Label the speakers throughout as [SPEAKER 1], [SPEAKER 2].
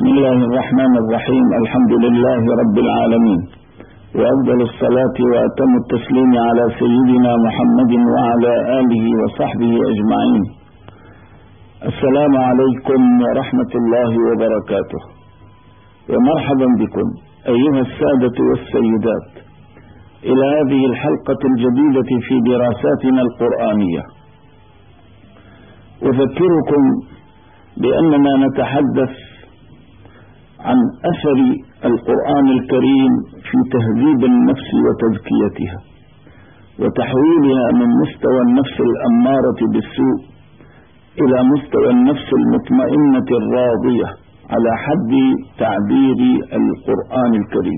[SPEAKER 1] بسم الله الرحمن الرحيم. الحمد لله رب العالمين، وأفضل الصلاة وأتم التسليم على سيدنا محمد وعلى آله وصحبه أجمعين. السلام عليكم ورحمة الله وبركاته، ومرحبا بكم أيها السادة والسيدات إلى هذه الحلقة الجديدة في دراساتنا القرآنية. أذكركم بأننا نتحدث عن أثر القرآن الكريم في تهذيب النفس وتزكيتها وتحويلها من مستوى النفس الأمارة بالسوء إلى مستوى النفس المطمئنة الراضية على حد تعبير القرآن الكريم.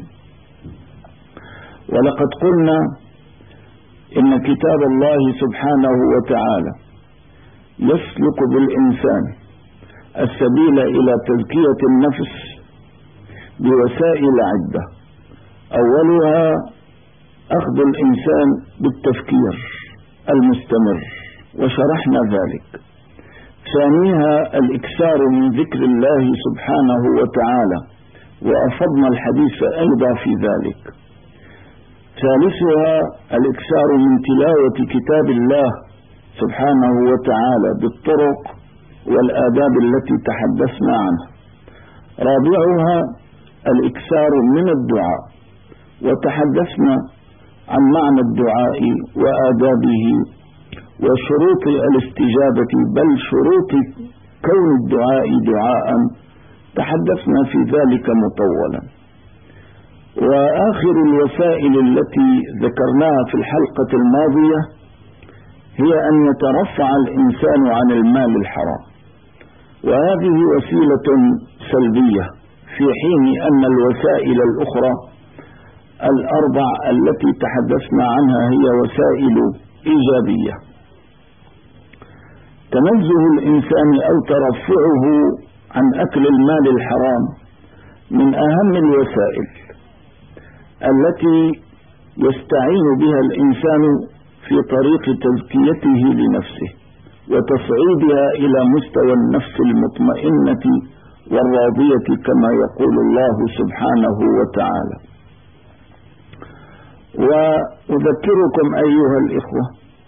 [SPEAKER 1] ولقد قلنا إن كتاب الله سبحانه وتعالى يسلك بالإنسان السبيل إلى تزكية النفس بوسائل عدة، أولها أخذ الإنسان بالتفكير المستمر وشرحنا ذلك. ثانيها الإكثار من ذكر الله سبحانه وتعالى وأفضنا الحديث أيضا في ذلك. ثالثها الإكثار من تلاوة كتاب الله سبحانه وتعالى بالطرق والآداب التي تحدثنا عنها. رابعها الإكثار من الدعاء، وتحدثنا عن معنى الدعاء وآدابه وشروط الاستجابة، بل شروط كون الدعاء دعاء تحدثنا في ذلك مطولا. وآخر الوسائل التي ذكرناها في الحلقة الماضية هي أن يترفع الإنسان عن المال الحرام، وهذه وسيلة سلبية في حين أن الوسائل الأخرى الأربع التي تحدثنا عنها هي وسائل إيجابية. تنزه الإنسان أو ترفعه عن أكل المال الحرام من أهم الوسائل التي يستعين بها الإنسان في طريق تزكيته لنفسه وتصعيدها إلى مستوى النفس المطمئنة والراضية كما يقول الله سبحانه وتعالى. وأذكركم أيها الإخوة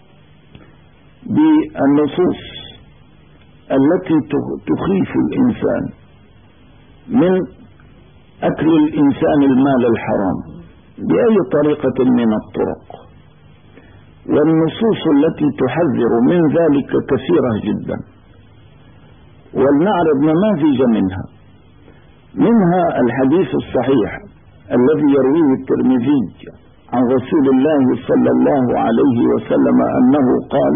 [SPEAKER 1] بالنصوص التي تخيف الإنسان من أكل الإنسان المال الحرام بأي طريقة من الطرق، والنصوص التي تحذر من ذلك كثيرة جدا، ولنعرض نماذج منها الحديث الصحيح الذي يرويه الترمذي عن رسول الله صلى الله عليه وسلم أنه قال: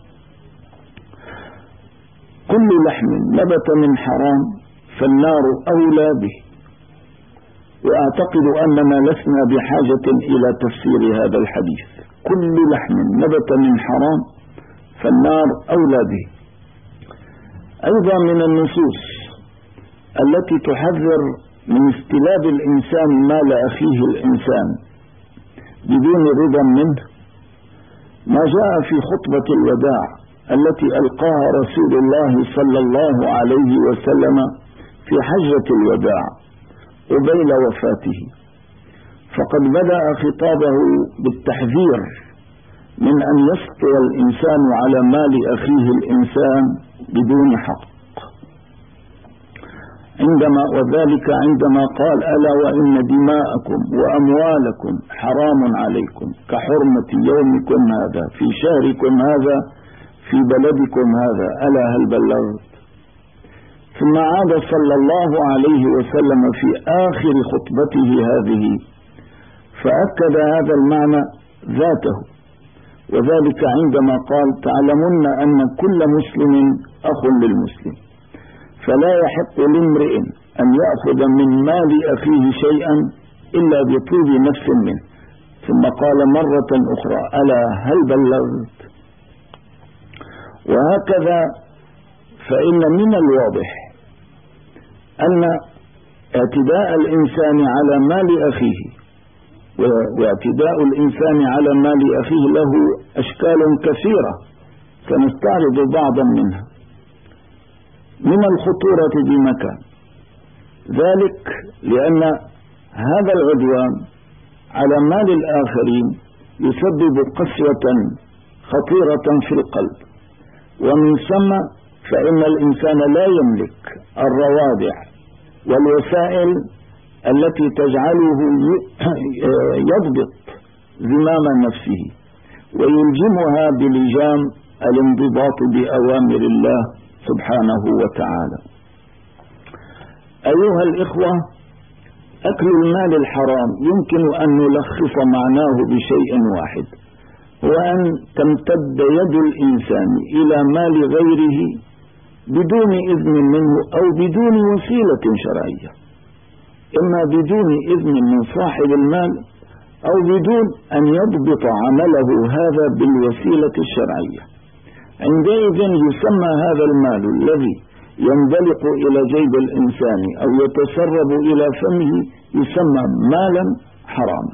[SPEAKER 1] كل لحم نبت من حرام فالنار أولى به. وأعتقد أننا لسنا بحاجة إلى تفسير هذا الحديث. كل لحم نبت من حرام فالنار أولى به. أيضا من النصوص التي تحذر من استلاب الإنسان مال أخيه الإنسان بدون رضا منه ما جاء في خطبة الوداع التي ألقاها رسول الله صلى الله عليه وسلم في حجة الوداع قبيل وفاته، فقد بدأ خطابه بالتحذير من أن يسطو الإنسان على مال أخيه الإنسان بدون حق، وذلك عندما قال: ألا وإن دماءكم وأموالكم حرام عليكم كحرمة يومكم هذا في شهركم هذا في بلدكم هذا، ألا هل بلغت؟ ثم عاد صلى الله عليه وسلم في آخر خطبته هذه فأكد هذا المعنى ذاته، وذلك عندما قال: تعلمون أن كل مسلم أخ للمسلم، فلا يحق لامرئ أن يأخذ من مال أخيه شيئا إلا بطيب نفس منه. ثم قال مرة أخرى: ألا هل بلغت؟ وهكذا، فإن من الواضح أن اعتداء الإنسان على مال أخيه واعتداء الإنسان على مال أخيه له أشكال كثيرة، سنستعرض بعضا منها. من الخطورة بمكان ذلك لأن هذا العدوان على مال الآخرين يسبب قسوة خطيرة في القلب، ومن ثم فإن الإنسان لا يملك الروادع والوسائل التي تجعله يضبط زمام نفسه ويلجمها بلجام الانضباط بأوامر الله سبحانه وتعالى. أيها الإخوة، أكل المال الحرام يمكن أن نلخص معناه بشيء واحد، هو أن تمتد يد الإنسان إلى مال غيره بدون إذن منه أو بدون وسيلة شرعية، إما بدون إذن من صاحب المال أو بدون أن يضبط عمله هذا بالوسيلة الشرعية. عندئذ يسمى هذا المال الذي يندلق إلى جيب الإنسان أو يتسرب إلى فمه يسمى مالا حراما.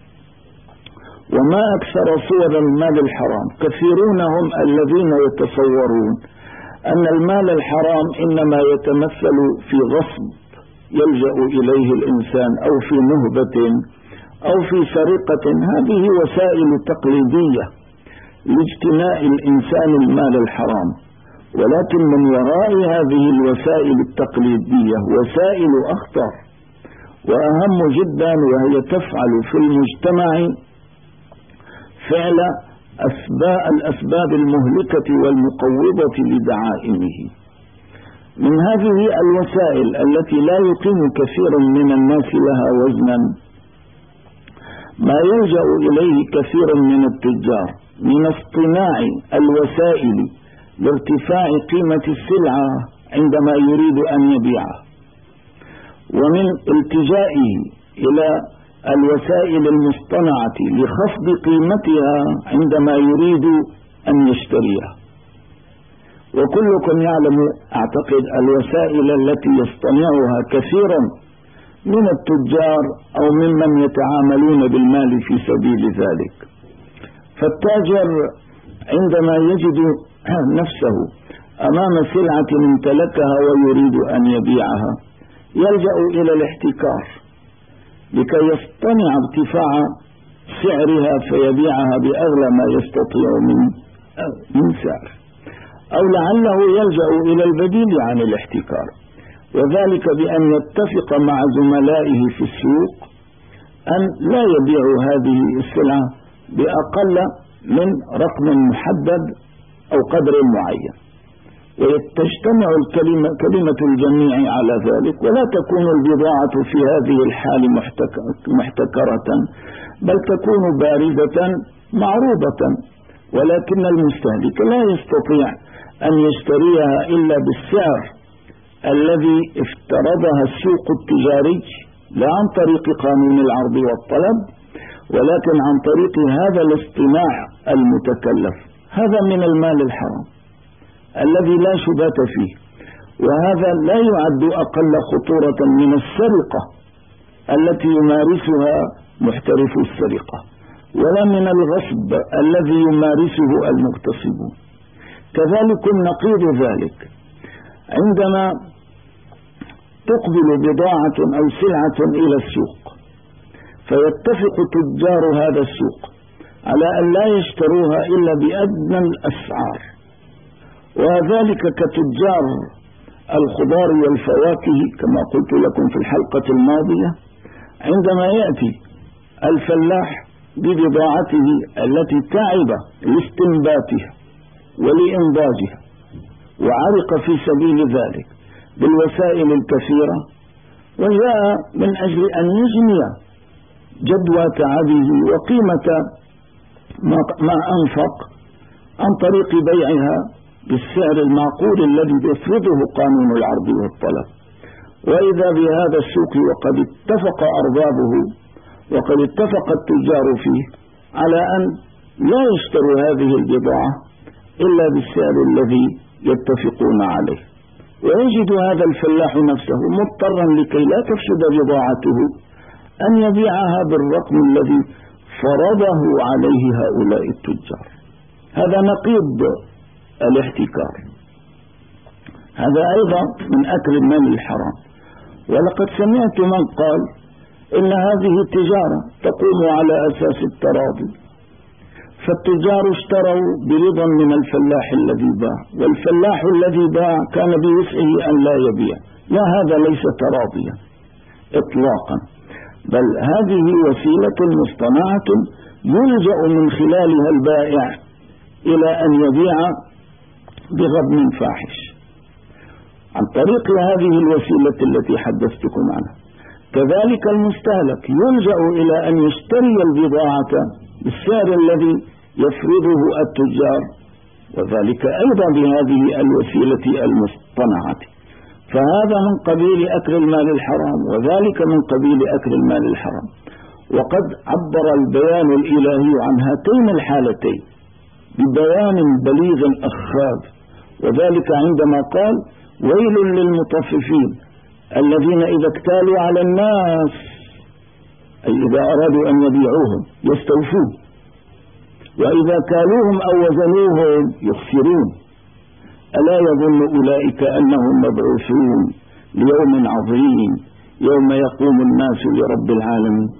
[SPEAKER 1] وما أكثر صور المال الحرام، كثيرون هم الذين يتصورون أن المال الحرام إنما يتمثل في غصب يلجأ إليه الإنسان أو في نهبة أو في سرقة. هذه وسائل تقليدية لاجتناء الإنسان المال الحرام، ولكن من وراء هذه الوسائل التقليدية وسائل أخطر وأهم جدا، وهي تفعل في المجتمع فعل الأسباب المهلكة والمقوضة لدعائمه. من هذه الوسائل التي لا يقيم كثير من الناس لها وزنا ما يلجأ إليه كثير من التجار من اصطناع الوسائل لارتفاع قيمة السلعة عندما يريد أن يبيعها، ومن التجائه إلى الوسائل المصطنعة لخفض قيمتها عندما يريد أن يشتريها. وكلكم يعلم أعتقد الوسائل التي يصطنعها كثيرا من التجار أو ممن يتعاملون بالمال في سبيل ذلك. فالتاجر عندما يجد نفسه أمام سلعة امتلكها ويريد أن يبيعها يلجأ إلى الاحتكار لكي يصطنع ارتفاع سعرها فيبيعها بأغلى ما يستطيع من سعر، أو لعله يلجأ إلى البديل عن الاحتكار، وذلك بأن يتفق مع زملائه في السوق أن لا يبيعوا هذه السلعة بأقل من رقم محدد أو قدر معين، وتجتمع كلمة الجميع على ذلك، ولا تكون البضاعة في هذه الحال محتكرة، بل تكون باردة معروضة، ولكن المستهلك لا يستطيع أن يشتريها إلا بالسعر الذي افترضها السوق التجاري، لا عن طريق قانون العرض والطلب، ولكن عن طريق هذا الاصطناع المتكلف. هذا من المال الحرام الذي لا شبهة فيه، وهذا لا يعد أقل خطورة من السرقة التي يمارسها محترف السرقة، ولا من الغصب الذي يمارسه المغتصبون. كذلك نقيض ذلك عندما تقبل بضاعة أو سلعة إلى السوق فيتفق تجار هذا السوق على أن لا يشتروها إلا بأدنى الأسعار، وذلك كتجار الخضار والفواكه كما قلت لكم في الحلقة الماضية. عندما يأتي الفلاح ببضاعته التي تعب لاستنباتها ولإنضاجها وعرق في سبيل ذلك بالوسائل الكثيرة، وجاء من أجل أن يجني جدوى تعبه وقيمة ما أنفق عن طريق بيعها بالسعر المعقول الذي يفرضه قانون العرض والطلب، وإذا بهذا السوق وقد اتفق أربابه وقد اتفق التجار فيه على أن لا يشتروا هذه البضاعة إلا بالسعر الذي يتفقون عليه، ويجد هذا الفلاح نفسه مضطرا لكي لا تفسد بضاعته أن يبيعها بالرقم الذي فرضه عليه هؤلاء التجار. هذا نقيض الاحتكار، هذا أيضا من أكل المال الحرام. ولقد سمعت من قال إن هذه التجارة تقوم على أساس التراضي، فالتجار اشتروا برضا من الفلاح الذي باع، والفلاح الذي باع كان بوسعه أن لا يبيع. لا، هذا ليس تراضيا إطلاقا، بل هذه وسيلة مصطنعة يلجأ من خلالها البائع إلى أن يبيع بغبن فاحش عن طريق هذه الوسيلة التي حدثتكم عنها. كذلك المستهلك يلجأ إلى أن يشتري البضاعة بالسعر الذي يفرضه التجار، وذلك أيضا بهذه الوسيلة المصطنعة. فهذا من قبيل أكل المال الحرام، وذلك من قبيل أكل المال الحرام. وقد عبر البيان الإلهي عن هاتين الحالتين ببيان بليغ أخاذ، وذلك عندما قال: ويل للمطففين الذين إذا اكتالوا على الناس، أي إذا أرادوا أن يبيعوهم يستوفون، وإذا كالوهم أو وزنوهم يخسرون. ألا يظن أولئك أنهم مبعوثون ليوم عظيم يوم يقوم الناس لرب العالمين.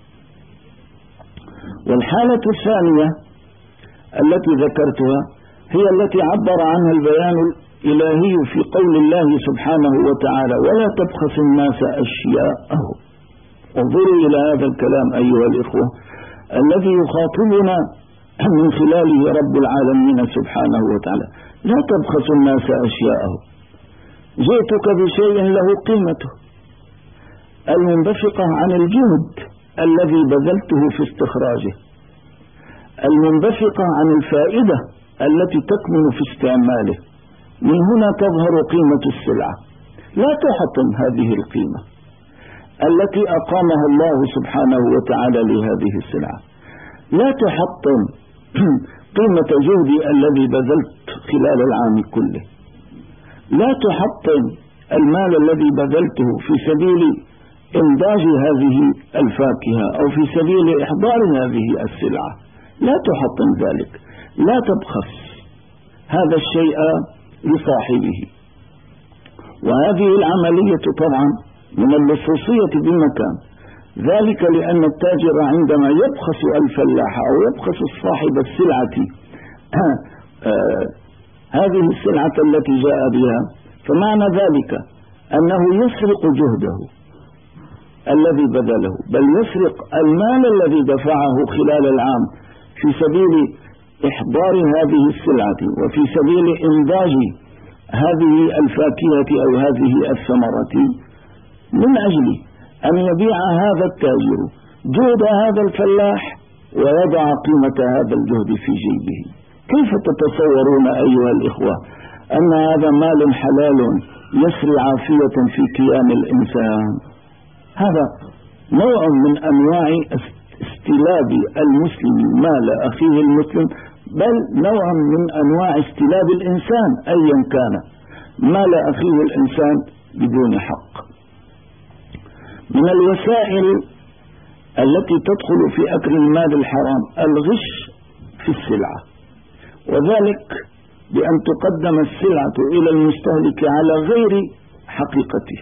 [SPEAKER 1] والحالة الثانية التي ذكرتها هي التي عبر عنها البيان الإلهي في قول الله سبحانه وتعالى: ولا تبخسوا الناس أشياءهم. انظروا إلى هذا الكلام أيها الإخوة الذي يخاطبنا من خلاله رب العالمين سبحانه وتعالى: لا تبخسوا الناس أشياءهم. جئتك بشيء له قيمته المنبثقة عن الجهد الذي بذلته في استخراجه، المنبثقة عن الفائدة التي تكمن في استعماله. من هنا تظهر قيمة السلعة. لا تحطم هذه القيمة التي أقامها الله سبحانه وتعالى لهذه السلعة. لا تحطم قيمة جهدي الذي بذلت خلال العام كله. لا تحطم المال الذي بذلته في سبيل إنتاج هذه الفاكهة أو في سبيل إحضار هذه السلعة. لا تحطم ذلك. لا تبخس هذا الشيء لصاحبه. وهذه العملية طبعا من اللصوصية بمكان، ذلك لأن التاجر عندما يبخس الفلاح أو يبخس صاحب السلعة هذه السلعة التي جاء بها، فمعنى ذلك أنه يسرق جهده الذي بذله، بل يسرق المال الذي دفعه خلال العام في سبيل إحضار هذه السلعة وفي سبيل إنتاج هذه الفاكهة أو هذه الثمرة، من أجل أن يبيع هذا التاجر جهد هذا الفلاح ويضع قيمة هذا الجهد في جيبه. كيف تتصورون أيها الإخوة أن هذا مال حلال يسري عافية في كيان الإنسان؟ هذا نوع من أنواع استلاب المسلم مال أخيه المسلم، بل نوع من أنواع استلاب الإنسان أيا كان مال أخيه الإنسان بدون حق. من الوسائل التي تدخل في أكل المال الحرام الغش في السلعة، وذلك بأن تقدم السلعة إلى المستهلك على غير حقيقته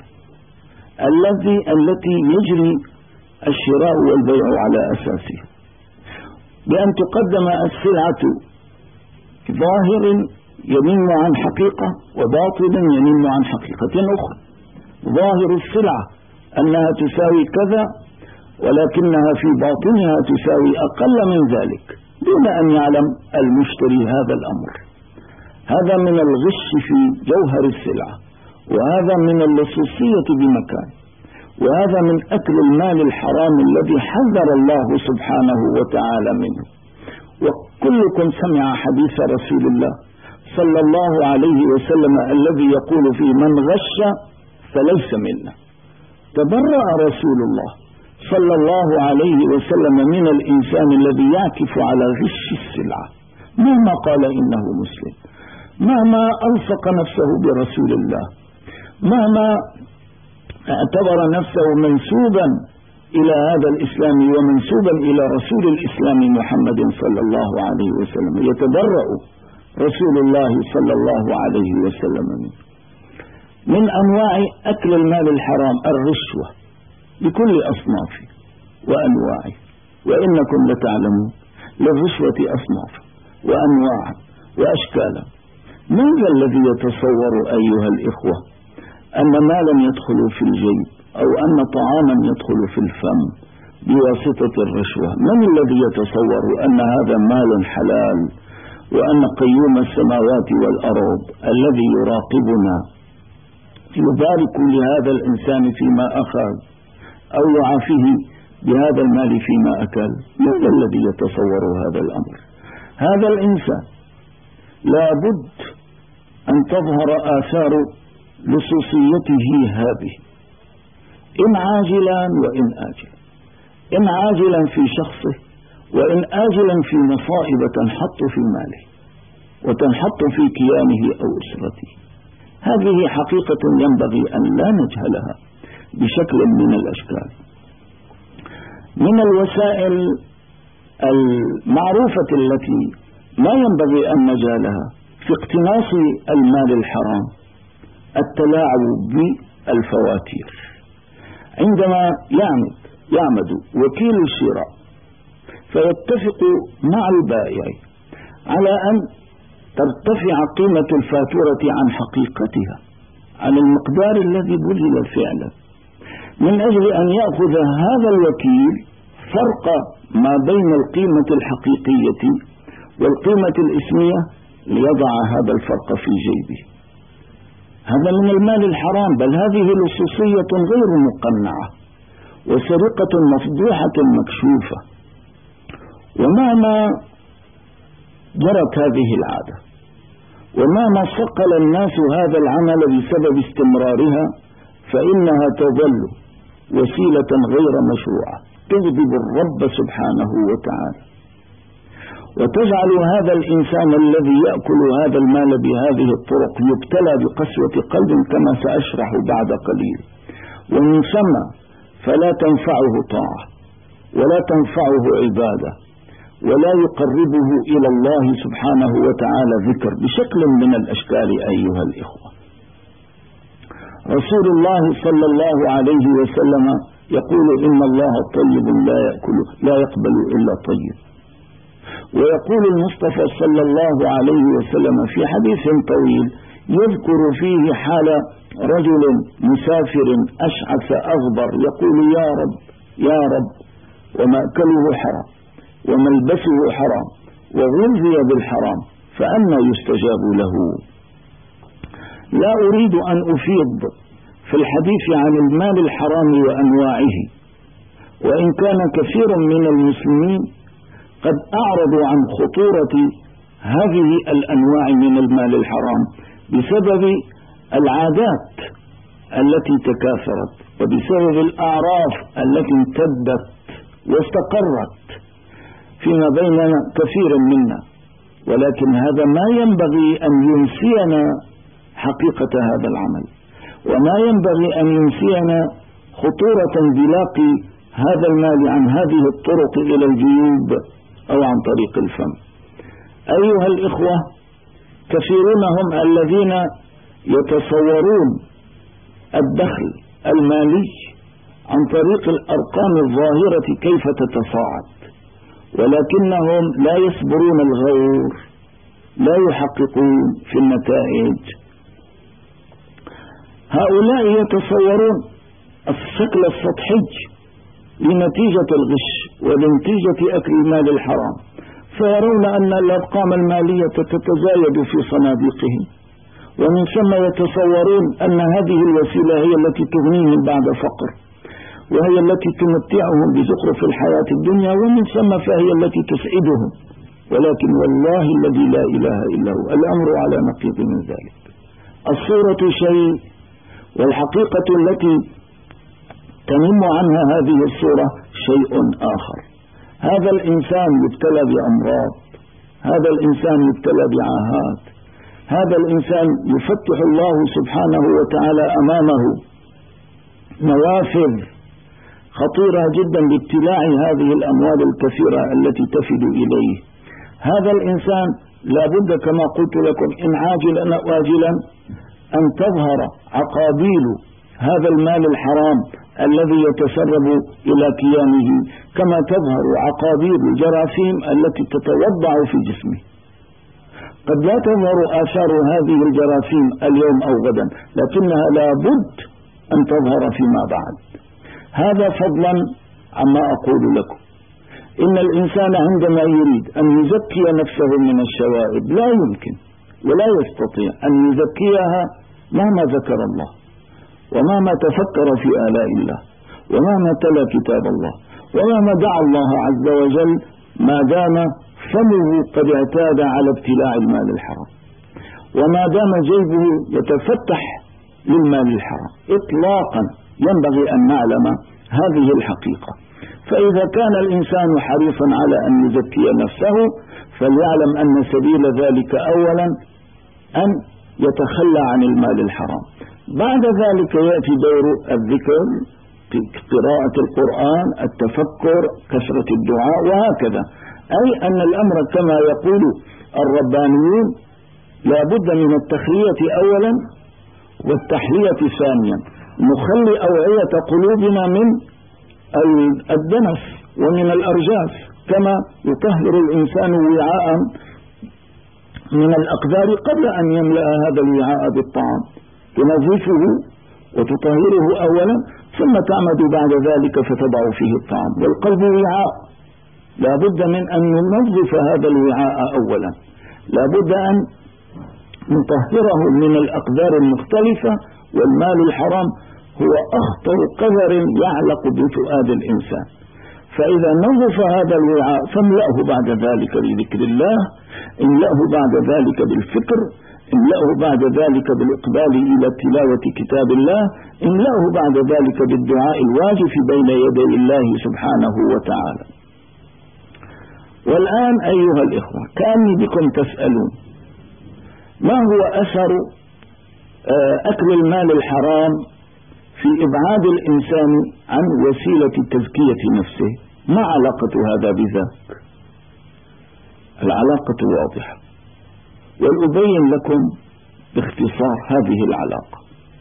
[SPEAKER 1] التي يجري الشراء والبيع على أساسه، بأن تقدم السلعة ظاهر ينم عن حقيقة وباطن ينم عن حقيقة أخرى. ظاهر السلعة أنها تساوي كذا، ولكنها في باطنها تساوي أقل من ذلك دون أن يعلم المشتري هذا الأمر. هذا من الغش في جوهر السلعة، وهذا من اللصوصية بمكان، وهذا من أكل المال الحرام الذي حذر الله سبحانه وتعالى منه. وكلكم سمع حديث رسول الله صلى الله عليه وسلم الذي يقول فيه: من غش فليس منا. تبرأ رسول الله صلى الله عليه وسلم من الإنسان الذي يعكف على غش السلعة، مهما قال إنه مسلم، مهما ألصق نفسه برسول الله، مهما اعتبر نفسه منسوبا إلى هذا الإسلام ومنسوبا إلى رسول الإسلام محمد صلى الله عليه وسلم. يتبرأ رسول الله صلى الله عليه وسلم منه. من أنواع أكل المال الحرام الرشوة بكل أصنافه وأنواعه، وإنكم لتعلمون للرشوة أصناف وأنواع وأشكالا. من ذا الذي يتصور أيها الإخوة أن مالا يدخل في الجيب أو أن طعاما يدخل في الفم بواسطة الرشوة؟ من الذي يتصور أن هذا مال حلال، وأن قيوم السماوات والأرض الذي يراقبنا يبارك لهذا الإنسان فيما أخذ أو يعافيه بهذا المال فيما أكل؟ من الذي يتصور هذا الأمر؟ هذا الإنسان لابد أن تظهر آثار لصوصيته هذه، إن عاجلا وإن آجلا، إن عاجلا في شخصه وإن آجلا في مصائب تنحط في ماله وتنحط في كيانه أو أسرته. هذه حقيقة ينبغي أن لا نجهلها بشكل من الأشكال. من الوسائل المعروفة التي ما ينبغي أن نجهلها في اقتناص المال الحرام التلاعب بالفواتير. عندما يعمد وكيل الشراء فيتفق مع البائع على أن ترتفع قيمة الفاتورة عن حقيقتها، عن المقدار الذي بذل فعلا، من أجل أن يأخذ هذا الوكيل فرق ما بين القيمة الحقيقية والقيمة الإسمية ليضع هذا الفرق في جيبه. هذا من المال الحرام، بل هذه لصوصية غير مقنعة وسرقة مفضوحة مكشوفة. ومهما جرت هذه العادة ومهما صقل الناس هذا العمل بسبب استمرارها، فإنها تظل وسيلة غير مشروعة تغضب الرب سبحانه وتعالى، وتجعل هذا الإنسان الذي يأكل هذا المال بهذه الطرق يبتلى بقسوة قلب كما سأشرح بعد قليل. ومن ثم فلا تنفعه طاعة ولا تنفعه عبادة ولا يقربه إلى الله سبحانه وتعالى ذكر بشكل من الأشكال. أيها الإخوة، رسول الله صلى الله عليه وسلم يقول إن الله طيب لا يقبل إلا طيب. ويقول المصطفى صلى الله عليه وسلم في حديث طويل يذكر فيه حال رجل مسافر أشعث أغبر يقول يا رب يا رب، ومأكله حرام وملبسه حرام وغذي بالحرام، فأنى يستجاب له؟ لا أريد أن أفيض في الحديث عن المال الحرام وأنواعه، وإن كان كثير من المسلمين قد أعرضوا عن خطورة هذه الأنواع من المال الحرام بسبب العادات التي تكاثرت وبسبب الأعراف التي امتدت واستقرت فيما بيننا كثير منا. ولكن هذا ما ينبغي أن ينسينا حقيقة هذا العمل، وما ينبغي أن ينسينا خطورة انزلاق هذا المال عن هذه الطرق إلى الجيوب أو عن طريق الفم. أيها الإخوة، كثيرون هم الذين يتصورون الدخل المالي عن طريق الأرقام الظاهرة كيف تتصاعد، ولكنهم لا يصبرون الغور، لا يحققون في النتائج. هؤلاء يتصورون الشكل السطحي لنتيجة الغش ولنتيجة أكل المال الحرام، فيرون أن الأرقام المالية تتزايد في صناديقهم، ومن ثم يتصورون أن هذه الوسيلة هي التي تغنيهم بعد فقر، وهي التي تمتعهم بزخرف الحياة الدنيا، ومن ثم فهي التي تسعدهم. ولكن والله الذي لا إله إلا هو الأمر على نقيض من ذلك. الصورة شيء والحقيقة التي تنم عنها هذه الصورة شيء آخر. هذا الإنسان يبتلى بأمراض، هذا الإنسان يبتلى بعاهات، هذا الإنسان يفتح الله سبحانه وتعالى أمامه نوافذ خطيرة جدا بابتلاع هذه الأموال الكثيرة التي تفد إليه. هذا الإنسان لابد كما قلت لكم إن عاجلا أو آجلا أن تظهر عقابيل هذا المال الحرام الذي يتسرب إلى كيانه كما تظهر عقابيل الجراثيم التي تتوضع في جسمه. قد لا تظهر آثار هذه الجراثيم اليوم أو غدا، لكنها لابد أن تظهر فيما بعد. هذا فضلا عما أقول لكم. إن الإنسان عندما يريد أن يزكي نفسه من الشوائب لا يمكن ولا يستطيع أن يزكيها مهما ذكر الله، ومهما تفكر في آلاء الله، ومهما تلا كتاب الله، ومهما دعا الله عز وجل، ما دام فمه قد اعتاد على ابتلاع المال الحرام، وما دام جيبه يتفتح للمال الحرام إطلاقا. ينبغي أن نعلم هذه الحقيقة. فإذا كان الإنسان حريصا على أن يزكي نفسه فليعلم أن سبيل ذلك أولا أن يتخلى عن المال الحرام. بعد ذلك يأتي دور الذكر، قراءة القرآن، التفكر، كثرة الدعاء، وهكذا. أي أن الأمر كما يقول الربانيون لا بد من التخلية أولا والتحلية ثانيا. نخلي أوعية قلوبنا من الدنس ومن الأرجاس، كما يطهر الإنسان وعاء من الأقدار قبل أن يملأ هذا الوعاء بالطعام، تنظفه وتطهره أولا ثم تعمد بعد ذلك فتضع فيه الطعام. والقلب وعاء، لا بد من أن ننظف هذا الوعاء أولا، لا بد أن نطهره من الأقدار المختلفة. والمال الحرام هو أخطر قذر يعلق بفؤاد الإنسان. فإذا نظف هذا الوعاء فاملأه بعد ذلك بذكر الله، املأه بعد ذلك بالفكر، املأه بعد ذلك بالإقبال إلى تلاوة كتاب الله، املأه بعد ذلك بالدعاء الواجب بين يدي الله سبحانه وتعالى. والآن أيها الإخوة، كأني بكم تسألون ما هو أثر أكل المال الحرام في إبعاد الإنسان عن وسيلة تزكية نفسه؟ ما علاقة هذا بذاك؟ العلاقة واضحة، وأبين لكم باختصار هذه العلاقة.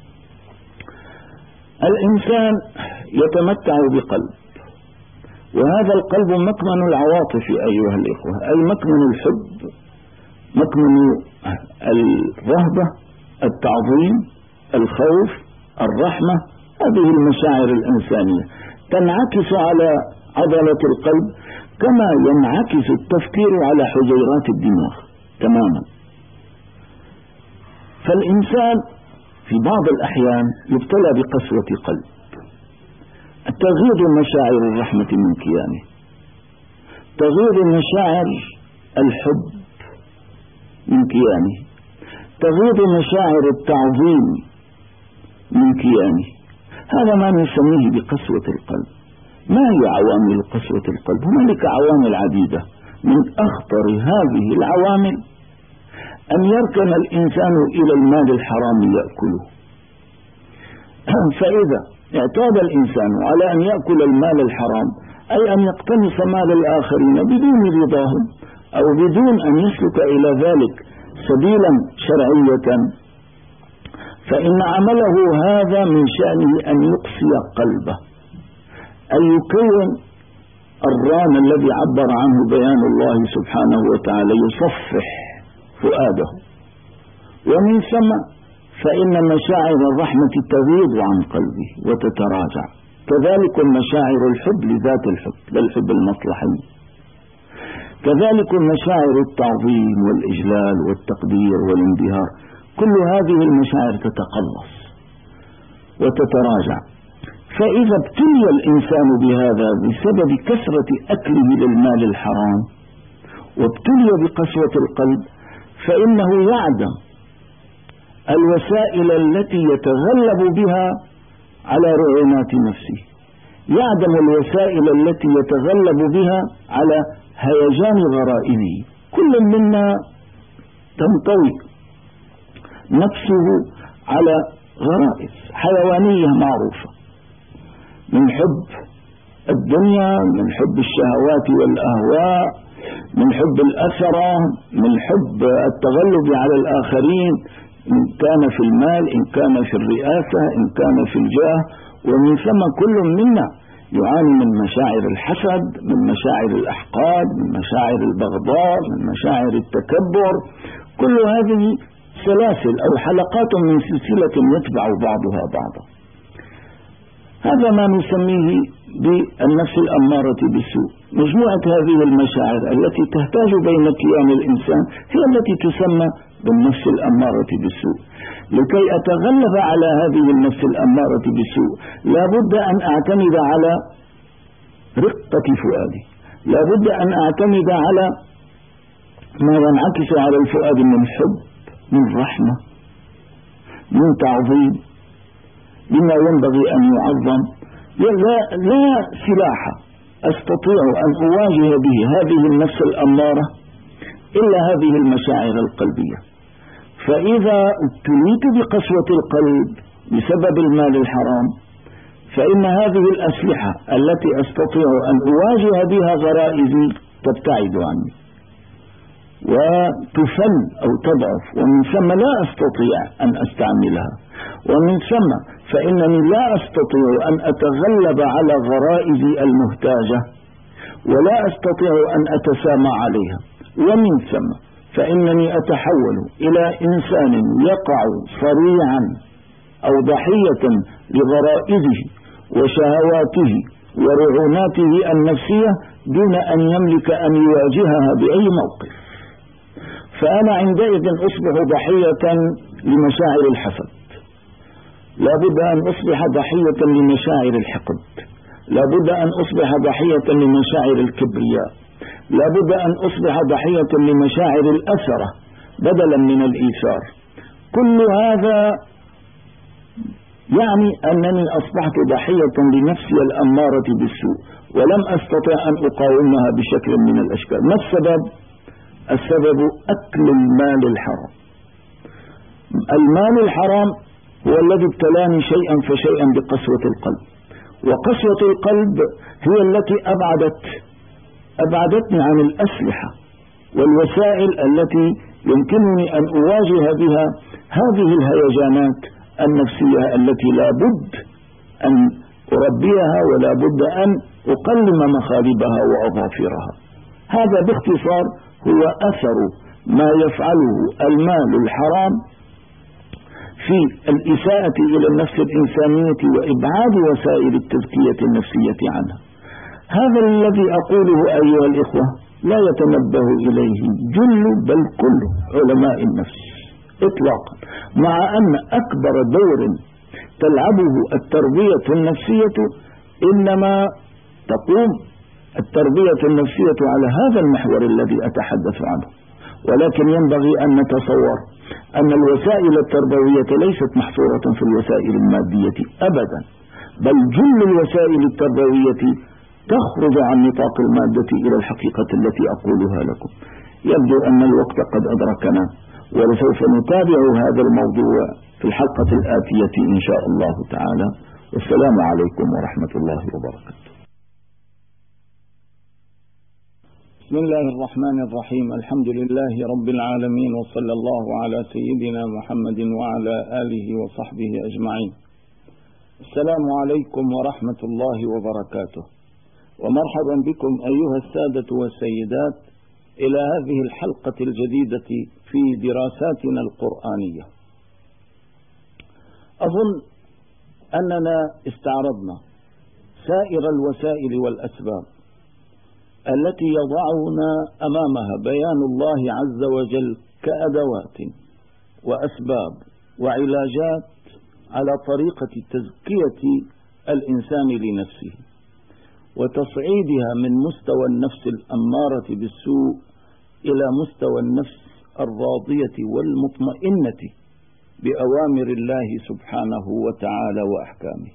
[SPEAKER 1] الإنسان يتمتع بقلب، وهذا القلب مكمن العواطف أيها الإخوة، أي مكمن الحب، مكمن الرهبة، التعظيم، الخوف، الرحمة. هذه المشاعر الإنسانية تنعكس على عضلة القلب كما ينعكس التفكير على حجيرات الدماغ تماما. فالإنسان في بعض الأحيان يبتلى بقسوة قلب، تغيض مشاعر الرحمة من كيانه، تغيض مشاعر الحب من كيانه، تغيض مشاعر التعظيم من كيانه. هذا ما نسميه بقسوة القلب. ما هي عوامل قسوة القلب؟ هناك عوامل عديدة، من أخطر هذه العوامل أن يركن الإنسان إلى المال الحرام يأكله. فإذا اعتاد الإنسان على أن يأكل المال الحرام، أي أن يقتنص مال الآخرين بدون رضاهم أو بدون أن يسلك إلى ذلك سبيلا شرعية، فإن عمله هذا من شأنه أن يقسي قلبه، أن يكون الران الذي عبر عنه بيان الله سبحانه وتعالى، يصفح فؤاده، ومن ثم فإن مشاعر الرحمة تغيض عن قلبه وتتراجع. كذلك مشاعر الحب لذات الحب، لا الحب المصلحي. كذلك مشاعر التعظيم والإجلال والتقدير والانبهار، كل هذه المشاعر تتقلص وتتراجع. فإذا ابتلي الإنسان بهذا بسبب كثرة أكله للمال الحرام وابتلي بقسوة القلب، فإنه يعدم الوسائل التي يتغلب بها على رعونات نفسه، يعدم الوسائل التي يتغلب بها على هيجان غرائزه. كل منا تنطوي نفسه على غرائز حيوانية معروفة، من حب الدنيا، من حب الشهوات والأهواء، من حب الأثرة، من حب التغلب على الآخرين، إن كان في المال، إن كان في الرئاسة، إن كان في الجاه. ومن ثم كل منا يعاني من مشاعر الحسد، من مشاعر الأحقاد، من مشاعر البغضاء، من مشاعر التكبر. كل هذه سلاسل أو حلقات من سلسلة يتبع بعضها بعضا. هذا ما نسميه بالنفس الأمارة بالسوء. مجموعة هذه المشاعر التي تهتاج بين كيان الإنسان هي التي تسمى بالنفس الأمارة بالسوء. لكي أتغلب على هذه النفس الأمارة بالسوء لا بد أن أعتمد على رقة فؤادي، لا بد أن أعتمد على ما ينعكس على الفؤاد من حب، من رحمة، من تعظيم لما ينبغي أن يعظم. لا سلاح أستطيع أن أواجه به هذه النفس الأمارة إلا هذه المشاعر القلبية. فإذا ابتليت بقسوة القلب بسبب المال الحرام فإن هذه الأسلحة التي أستطيع أن أواجه بها غرائزي تبتعد عني وتفل أو تضعف، ومن ثم لا أستطيع أن أستعملها، ومن ثم فإنني لا أستطيع أن أتغلب على غرائزي المهتاجة، ولا أستطيع أن أتسامى عليها، ومن ثم فإنني أتحول إلى إنسان يقع صريعا أو ضحية لغرائزه وشهواته ورعوناته النفسية دون أن يملك أن يواجهها بأي موقف. فأنا عندئذ أصبح ضحية لمشاعر الحسد، لا بد أن أصبح ضحية لمشاعر الحقد، لا بد أن أصبح ضحية لمشاعر الكبرياء، لا بد أن أصبح ضحية لمشاعر الأثرة بدلا من الإيثار. كل هذا يعني أنني أصبحت ضحية لنفسي الأمارة بالسوء ولم أستطع أن أقاومها بشكل من الأشكال. ما السبب؟ السبب أكل المال الحرام. المال الحرام هو الذي ابتلاني شيئا فشيئا بقسوة القلب، وقسوة القلب هي التي أبعدتني عن الأسلحة والوسائل التي يمكنني أن أواجه بها هذه الهيجانات النفسية التي لا بد أن أربيها ولا بد أن أقلم مخالبها وأظافرها. هذا باختصار هو أثر ما يفعله المال الحرام في الإساءة إلى النفس الإنسانية وإبعاد وسائل التزكية النفسية عنها. هذا الذي أقوله أيها الإخوة لا يتنبه إليه جل بل كل علماء النفس إطلاقا، مع أن أكبر دور تلعبه التربية النفسية إنما تقوم التربية النفسية على هذا المحور الذي أتحدث عنه. ولكن ينبغي أن نتصور أن الوسائل التربوية ليست محصورة في الوسائل المادية أبدا، بل جل الوسائل التربوية تخرج عن نطاق المادة إلى الحقيقة التي أقولها لكم. يبدو أن الوقت قد أدركنا، ولسوف نتابع هذا الموضوع في الحلقة الآتية إن شاء الله تعالى. والسلام عليكم ورحمة الله وبركاته. بسم الله الرحمن الرحيم. الحمد لله رب العالمين، وصلى الله على سيدنا محمد وعلى آله وصحبه أجمعين. السلام عليكم ورحمة الله وبركاته، ومرحبا بكم أيها السادة والسيدات إلى هذه الحلقة الجديدة في دراساتنا القرآنية. أظن أننا استعرضنا سائر الوسائل والأسباب التي يضعنا أمامها بيان الله عز وجل كأدوات وأسباب وعلاجات على طريقة تزكية الإنسان لنفسه وتصعيدها من مستوى النفس الأمارة بالسوء إلى مستوى النفس الراضية والمطمئنة بأوامر الله سبحانه وتعالى وأحكامه.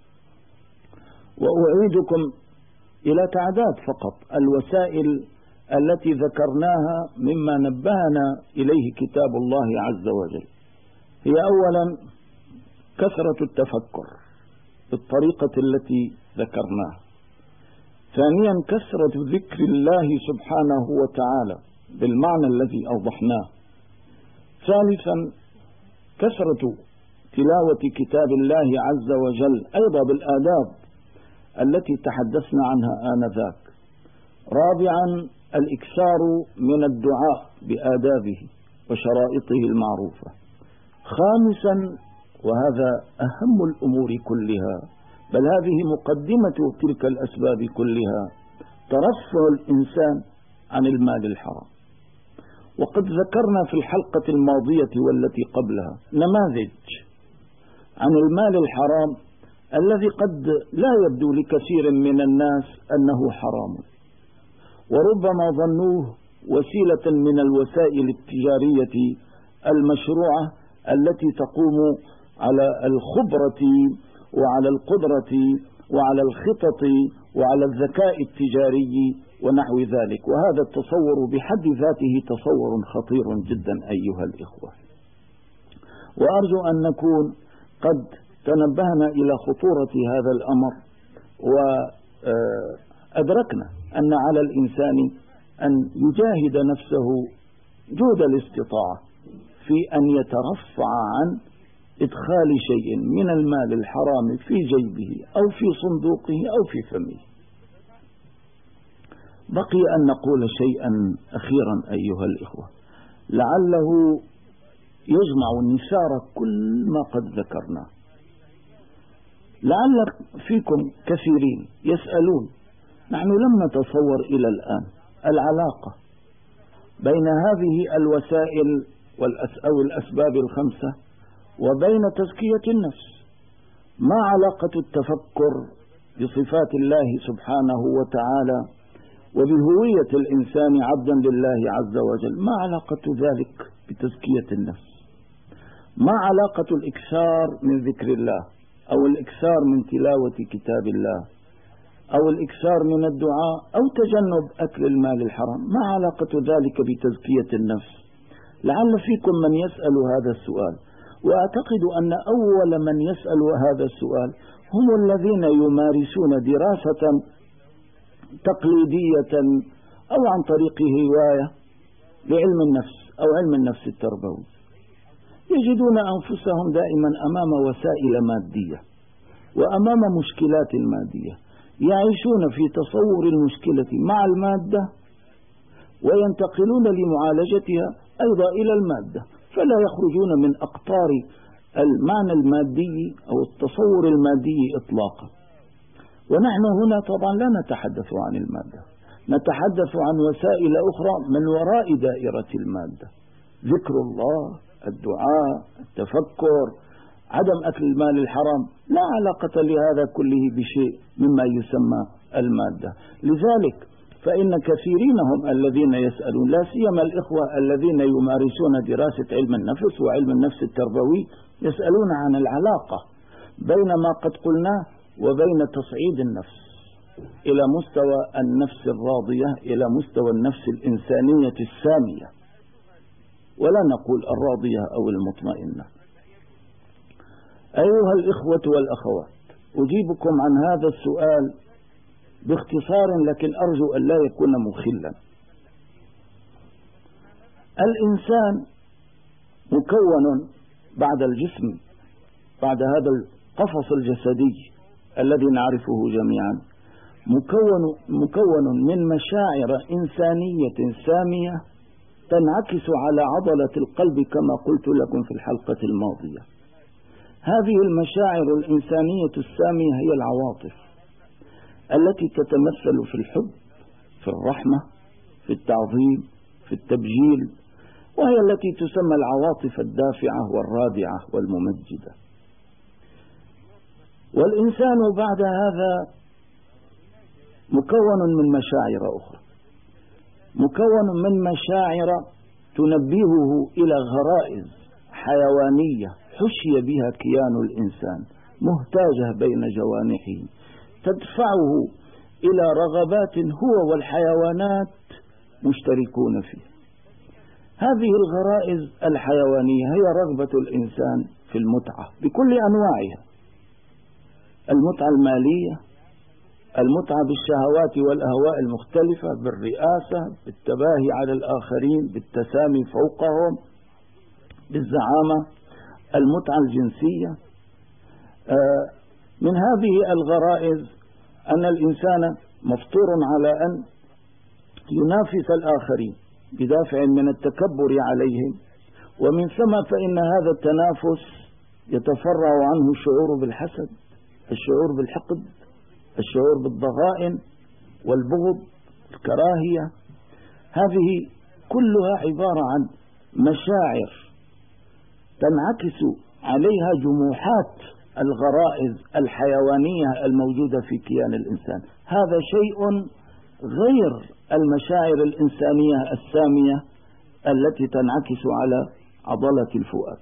[SPEAKER 1] وأعيدكم إلى تعداد فقط الوسائل التي ذكرناها مما نبهنا إليه كتاب الله عز وجل. هي أولا كثرة التفكر بالطريقة التي ذكرناها، ثانيا كثرة ذكر الله سبحانه وتعالى بالمعنى الذي أوضحناه، ثالثا كثرة تلاوة كتاب الله عز وجل أيضا بالآداب التي تحدثنا عنها آنذاك. رابعا الإكثار من الدعاء بآدابه وشرائطه المعروفة. خامسا وهذا أهم الأمور كلها، بل هذه مقدمة تلك الأسباب كلها، ترفع الإنسان عن المال الحرام. وقد ذكرنا في الحلقة الماضية والتي قبلها نماذج عن المال الحرام الذي قد لا يبدو لكثير من الناس أنه حرام، وربما ظنوه وسيلة من الوسائل التجارية المشروعة التي تقوم على الخبرة وعلى القدرة وعلى الخطط وعلى الذكاء التجاري ونحو ذلك. وهذا التصور بحد ذاته تصور خطير جدا أيها الإخوة، وأرجو أن نكون قد تنبهنا إلى خطورة هذا الأمر، وأدركنا أن على الإنسان أن يجاهد نفسه جهد الاستطاعة في أن يترفع عن إدخال شيء من المال الحرام في جيبه أو في صندوقه أو في فمه. بقي أن نقول شيئا أخيرا أيها الإخوة لعله يجمع نسار كل ما قد ذكرنا. لعل فيكم كثيرين يسألون: نحن لم نتصور إلى الآن العلاقة بين هذه الوسائل أو الأسباب الخمسة وبين تزكية النفس. ما علاقة التفكر بصفات الله سبحانه وتعالى وبهوية الإنسان عبدا لله عز وجل؟ ما علاقة ذلك بتزكية النفس؟ ما علاقة الإكثار من ذكر الله أو الإكثار من تلاوة كتاب الله أو الإكثار من الدعاء أو تجنب أكل المال الحرام؟ ما علاقة ذلك بتزكية النفس؟ لعل فيكم من يسأل هذا السؤال، وأعتقد أن أول من يسأل هذا السؤال هم الذين يمارسون دراسة تقليدية أو عن طريق هواية لعلم النفس أو علم النفس التربوي. يجدون أنفسهم دائما أمام وسائل مادية وأمام مشكلات مادية، يعيشون في تصور المشكلة مع المادة وينتقلون لمعالجتها أيضا إلى المادة، فلا يخرجون من أقطار المعنى المادي أو التصور المادي إطلاقا. ونحن هنا طبعا لا نتحدث عن المادة، نتحدث عن وسائل أخرى من وراء دائرة المادة: ذكر الله، الدعاء، التفكر، عدم أكل المال الحرام. لا علاقة لهذا كله بشيء مما يسمى المادة. لذلك فإن كثيرين هم الذين يسألون، لا سيما الإخوة الذين يمارسون دراسة علم النفس وعلم النفس التربوي، يسألون عن العلاقة بين ما قد قلناه وبين تصعيد النفس إلى مستوى النفس الراضية، إلى مستوى النفس الإنسانية السامية، ولا نقول الراضية أو المطمئنة. أيها الإخوة والأخوات، أجيبكم عن هذا السؤال باختصار، لكن أرجو أن لا يكون مخلا. الإنسان مكون بعد الجسم، بعد هذا القفص الجسدي الذي نعرفه جميعا، مكون من مشاعر إنسانية سامية تنعكس على عضلة القلب كما قلت لكم في الحلقة الماضية. هذه المشاعر الإنسانية السامية هي العواطف التي تتمثل في الحب، في الرحمة، في التعظيم، في التبجيل، وهي التي تسمى العواطف الدافعة والرادعة والممجدة. والإنسان بعد هذا مكون من مشاعر أخرى، مكون من مشاعر تنبهه إلى غرائز حيوانية حشي بها كيان الإنسان، مهتاجة بين جوانحه، تدفعه إلى رغبات هو والحيوانات مشتركون فيه. هذه الغرائز الحيوانية هي رغبة الإنسان في المتعة بكل أنواعها: المتعة المالية، المتعة بالشهوات والأهواء المختلفة، بالرئاسة، بالتباهي على الآخرين، بالتسامي فوقهم، بالزعامة، المتعة الجنسية. من هذه الغرائز أن الإنسان مفطور على أن ينافس الآخرين بدافع من التكبر عليهم، ومن ثم فإن هذا التنافس يتفرع عنه الشعور بالحسد، الشعور بالحقد، الشعور بالضغائن والبغض، الكراهية. هذه كلها عبارة عن مشاعر تنعكس عليها جموحات الغرائز الحيوانية الموجودة في كيان الإنسان. هذا شيء غير المشاعر الإنسانية السامية التي تنعكس على عضلة الفؤاد.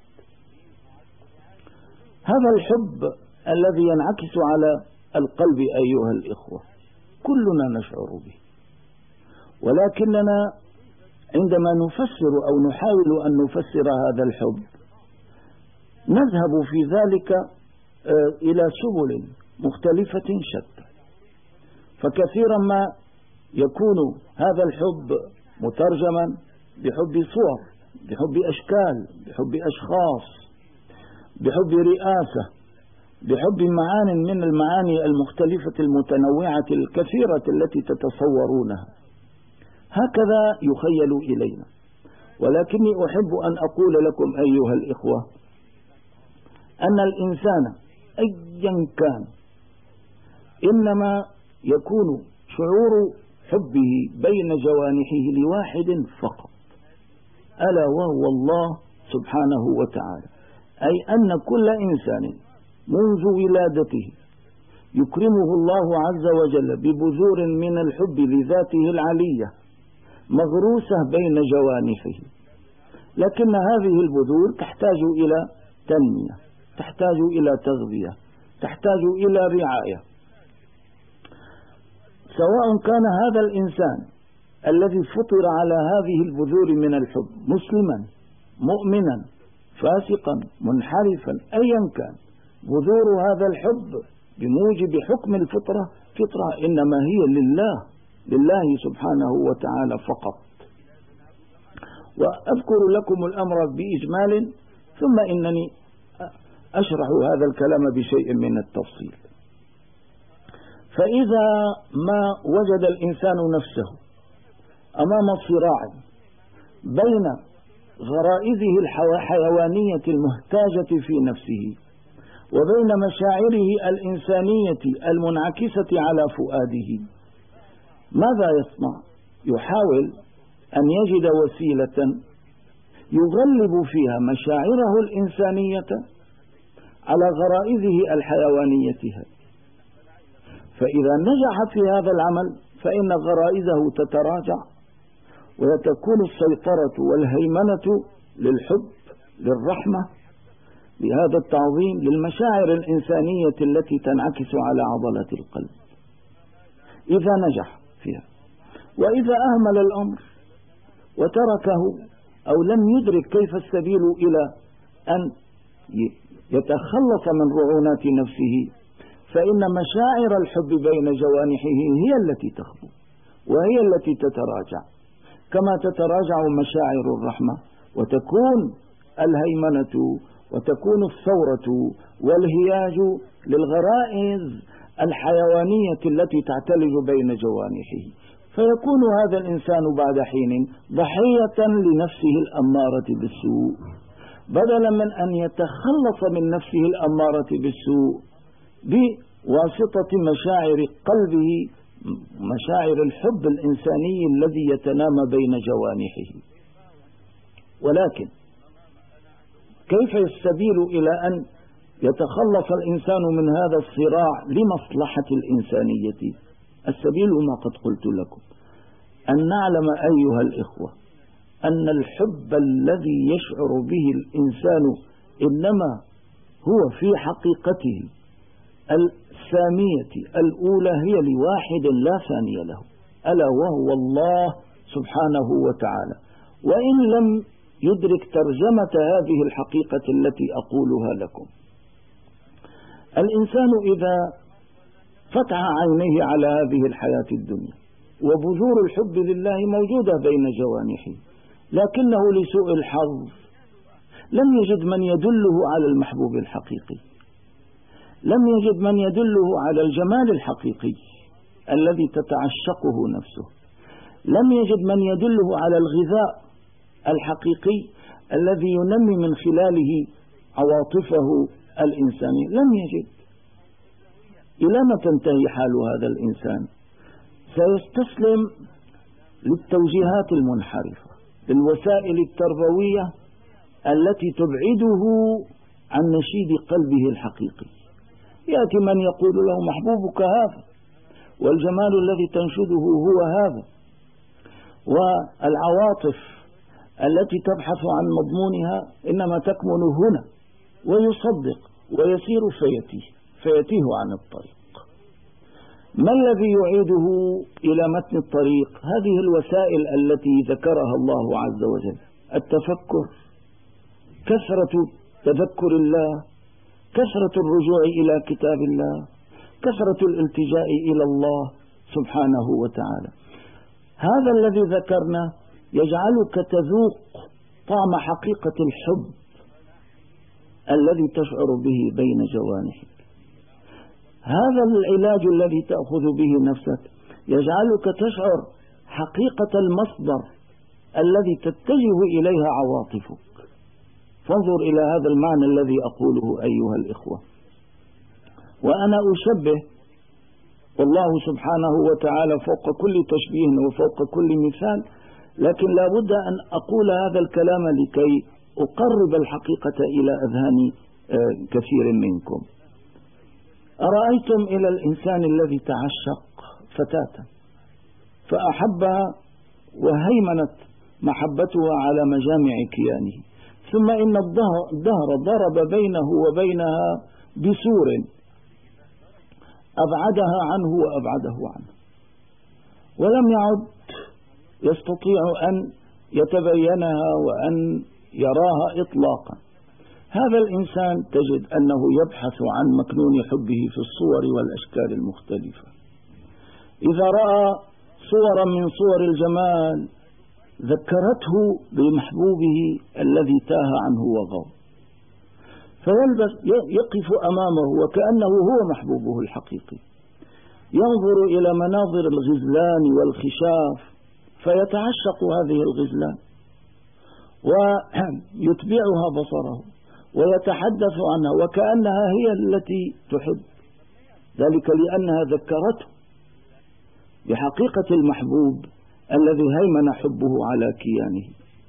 [SPEAKER 1] هذا الحب الذي ينعكس على القلب أيها الإخوة كلنا نشعر به، ولكننا عندما نفسر أو نحاول أن نفسر هذا الحب نذهب في ذلك إلى سبل مختلفة شتى. فكثيرا ما يكون هذا الحب مترجما بحب صور، بحب أشكال، بحب أشخاص، بحب رئاسة، بحب معان من المعاني المختلفة المتنوعة الكثيرة التي تتصورونها. هكذا يخيل إلينا. ولكني أحب أن أقول لكم أيها الإخوة أن الإنسان أيا كان إنما يكون شعور حبه بين جوانحه لواحد فقط، ألا وهو الله سبحانه وتعالى. أي أن كل إنسان منذ ولادته يكرمه الله عز وجل ببذور من الحب لذاته العلية مغروسة بين جوانحه، لكن هذه البذور تحتاج إلى تنمية، تحتاج إلى تغذية، تحتاج إلى رعاية. سواء كان هذا الإنسان الذي فطر على هذه البذور من الحب مسلما، مؤمنا، فاسقا، منحرفا، أيا كان، بذور هذا الحب بموجب حكم الفطرة فطرة إنما هي لله سبحانه وتعالى فقط. وأذكر لكم الأمر بإجمال ثم إنني أشرح هذا الكلام بشيء من التفصيل. فإذا ما وجد الإنسان نفسه أمام صراع بين غرائزه الحيوانية المهتاجة في نفسه وبين مشاعره الإنسانية المنعكسة على فؤاده، ماذا يصنع؟ يحاول أن يجد وسيلة يغلب فيها مشاعره الإنسانية على غرائزه الحيوانية. فإذا نجح في هذا العمل فإن غرائزه تتراجع وتكون السيطرة والهيمنة للحب، للرحمة، لهذا التعظيم، للمشاعر الإنسانية التي تنعكس على عضلة القلب إذا نجح فيها. وإذا أهمل الأمر وتركه أو لم يدرك كيف السبيل إلى أن يتخلص من رعونات نفسه فإن مشاعر الحب بين جوانحه هي التي تخبو وهي التي تتراجع، كما تتراجع مشاعر الرحمة وتكون الهيمنة وتكون الثورة والهياج للغرائز الحيوانية التي تعتلج بين جوانحه، فيكون هذا الإنسان بعد حين ضحية لنفسه الأمارة بالسوء، بدلا من أن يتخلص من نفسه الأمارة بالسوء بواسطة مشاعر قلبه، مشاعر الحب الإنساني الذي يتنامى بين جوانحه. ولكن كيف السبيل إلى أن يتخلص الإنسان من هذا الصراع لمصلحة الإنسانية؟ السبيل ما قد قلت لكم، أن نعلم أيها الإخوة أن الحب الذي يشعر به الإنسان إنما هو في حقيقته السامية الأولى هي لواحد لا ثاني له، ألا وهو الله سبحانه وتعالى. وإن لم يدرك ترجمة هذه الحقيقة التي أقولها لكم، الإنسان إذا فتح عينيه على هذه الحياة الدنيا وبذور الحب لله موجودة بين جوانحه، لكنه لسوء الحظ لم يجد من يدله على المحبوب الحقيقي، لم يجد من يدله على الجمال الحقيقي الذي تتعشقه نفسه، لم يجد من يدله على الغذاء الحقيقي الذي ينمي من خلاله عواطفه الإنسانية، لم يجد. إلى ما تنتهي حال هذا الإنسان؟ سيستسلم للتوجيهات المنحرفة، للوسائل التربوية التي تبعده عن نشيد قلبه الحقيقي. يأتي من يقول له محبوبك هذا، والجمال الذي تنشده هو هذا، والعواطف التي تبحث عن مضمونها إنما تكمن هنا، ويصدق ويسير فيتيه عن الطريق. ما الذي يعيده إلى متن الطريق؟ هذه الوسائل التي ذكرها الله عز وجل: التفكر، كثرة تذكر الله، كثرة الرجوع إلى كتاب الله، كثرة الالتجاء إلى الله سبحانه وتعالى. هذا الذي ذكرنا يجعلك تذوق طعم حقيقة الحب الذي تشعر به بين جوانحك. هذا العلاج الذي تأخذ به نفسك يجعلك تشعر حقيقة المصدر الذي تتجه إليها عواطفك. فانظر إلى هذا المعنى الذي أقوله أيها الإخوة. وأنا أشبه، والله سبحانه وتعالى فوق كل تشبيه وفوق كل مثال، لكن لا بد أن أقول هذا الكلام لكي أقرب الحقيقة إلى أذهان كثير منكم. أرأيتم إلى الإنسان الذي تعشق فتاة فأحبها وهيمنت محبتها على مجامع كيانه، ثم إن الدهر ضرب بينه وبينها بسور أبعدها عنه وأبعده عنه، ولم يعد يستطيع أن يتبينها وأن يراها إطلاقا. هذا الإنسان تجد أنه يبحث عن مكنون حبه في الصور والأشكال المختلفة. إذا رأى صورا من صور الجمال ذكرته بمحبوبه الذي تاه عنه وغاب، يقف أمامه وكأنه هو محبوبه الحقيقي، ينظر إلى مناظر الغزلان والخشاف فيتعشق هذه الغزلان ويتبعها بصره ويتحدث عنها وكأنها هي التي تحب، ذلك لأنها ذكرته بحقيقة المحبوب الذي هيمن حبه على كيانه.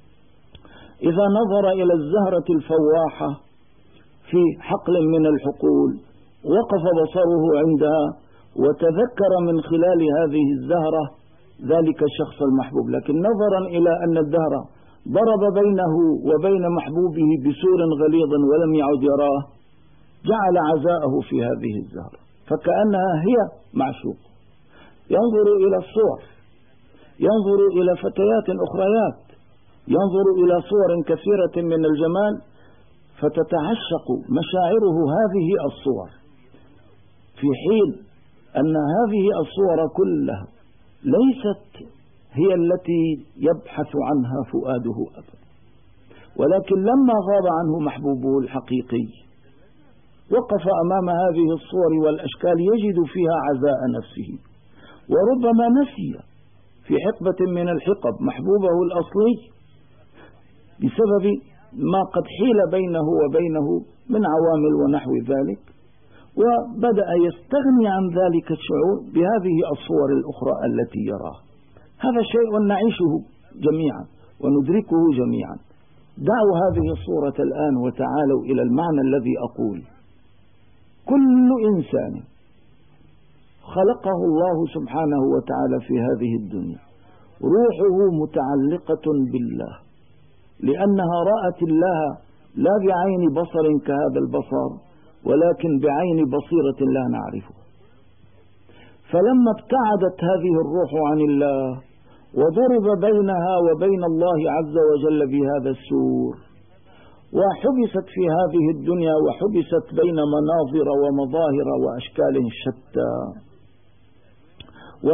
[SPEAKER 1] إذا نظر إلى الزهرة الفواحة في حقل من الحقول وقف بصره عندها وتذكر من خلال هذه الزهرة ذلك الشخص المحبوب، لكن نظرا إلى أن الدهر ضرب بينه وبين محبوبه بسور غليظ ولم يعد يراه، جعل عزاءه في هذه الزهرة فكأنها هي معشوق. ينظر إلى الصور، ينظر إلى فتيات أخريات، ينظر إلى صور كثيرة من الجمال فتتعشق مشاعره هذه الصور، في حين أن هذه الصور كلها ليست هي التي يبحث عنها فؤاده أبدا. ولكن لما غاب عنه محبوبه الحقيقي وقف أمام هذه الصور والأشكال يجد فيها عزاء نفسه، وربما نسي في حقبة من الحقب محبوبه الأصلي بسبب ما قد حيل بينه وبينه من عوامل ونحو ذلك، وبدأ يستغني عن ذلك الشعور بهذه الصور الأخرى التي يراها. هذا شيء نعيشه جميعا وندركه جميعا. دعوا هذه الصورة الآن وتعالوا إلى المعنى الذي أقول: كل إنسان خلقه الله سبحانه وتعالى في هذه الدنيا روحه متعلقة بالله، لأنها رأت الله لا بعين بصر كهذا البصر ولكن بعين بصيرة لا نعرفه. فلما ابتعدت هذه الروح عن الله وضرب بينها وبين الله عز وجل بهذا السور، وحبست في هذه الدنيا وحبست بين مناظر ومظاهر وأشكال شتى،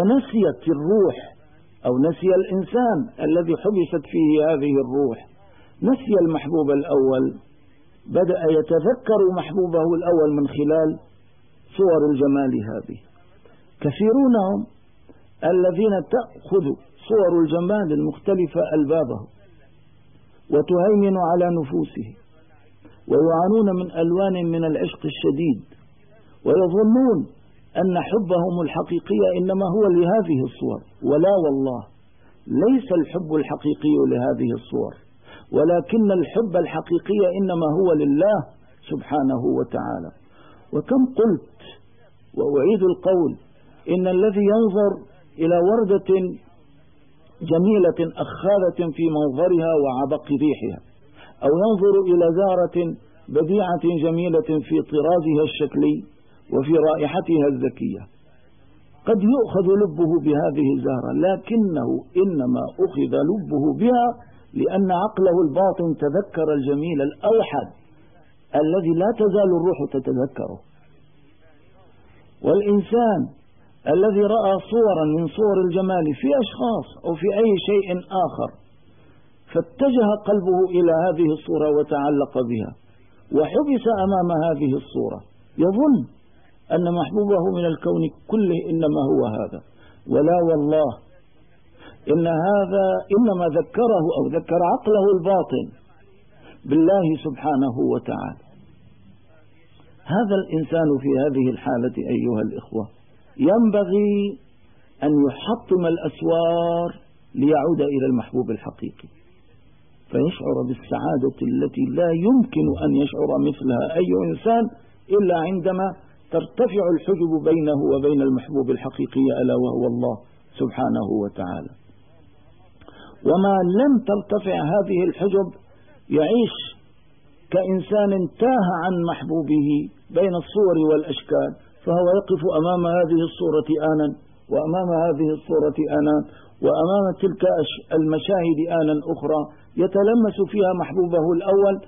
[SPEAKER 1] ونسيت الروح أو نسي الإنسان الذي حبست فيه هذه الروح نسي المحبوب الأول، بدأ يتذكر محبوبه الأول من خلال صور الجمال هذه. كثيرون هم الذين تأخذ صور الجمال المختلفة ألبابه وتهيمن على نفوسه، ويعانون من ألوان من العشق الشديد، ويظنون أن حبهم الحقيقي إنما هو لهذه الصور. ولا والله، ليس الحب الحقيقي لهذه الصور، ولكن الحب الحقيقي إنما هو لله سبحانه وتعالى. وكم قلت وأعيد القول، إن الذي ينظر إلى وردة جميلة أخاذة في منظرها وعبق ريحها، أو ينظر إلى زهرة بديعة جميلة في طرازها الشكلي وفي رائحتها الزكية، قد يؤخذ لبه بهذه الزهرة، لكنه إنما أخذ لبه بها لأن عقله الباطن تذكر الجميل الأوحد الذي لا تزال الروح تتذكره. والإنسان الذي رأى صورا من صور الجمال في أشخاص أو في أي شيء آخر، فاتجه قلبه إلى هذه الصورة وتعلق بها وحبس أمام هذه الصورة، يظن أن محبوبه من الكون كله إنما هو هذا. ولا والله، إن هذا إنما ذكره أو ذكر عقله الباطن بالله سبحانه وتعالى. هذا الإنسان في هذه الحالة أيها الإخوة ينبغي أن يحطم الأسوار ليعود إلى المحبوب الحقيقي، فيشعر بالسعادة التي لا يمكن أن يشعر مثلها أي إنسان إلا عندما ترتفع الحجب بينه وبين المحبوب الحقيقي ألا وهو الله سبحانه وتعالى. وما لم ترتفع هذه الحجب يعيش كإنسان تاه عن محبوبه بين الصور والأشكال، فهو يقف أمام هذه الصورة آنا وأمام هذه الصورة آنا وأمام تلك المشاهد آنا أخرى، يتلمس فيها محبوبه الأول